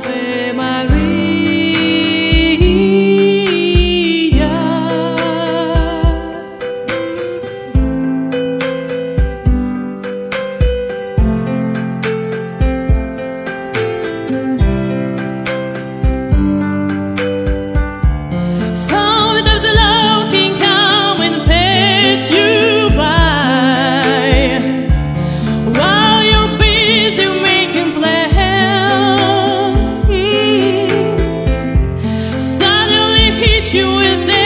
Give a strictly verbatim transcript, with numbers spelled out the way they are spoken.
Ave Maria. Sometimes love can come and pass you by while you're busy making plans. Mm. Suddenly hit you with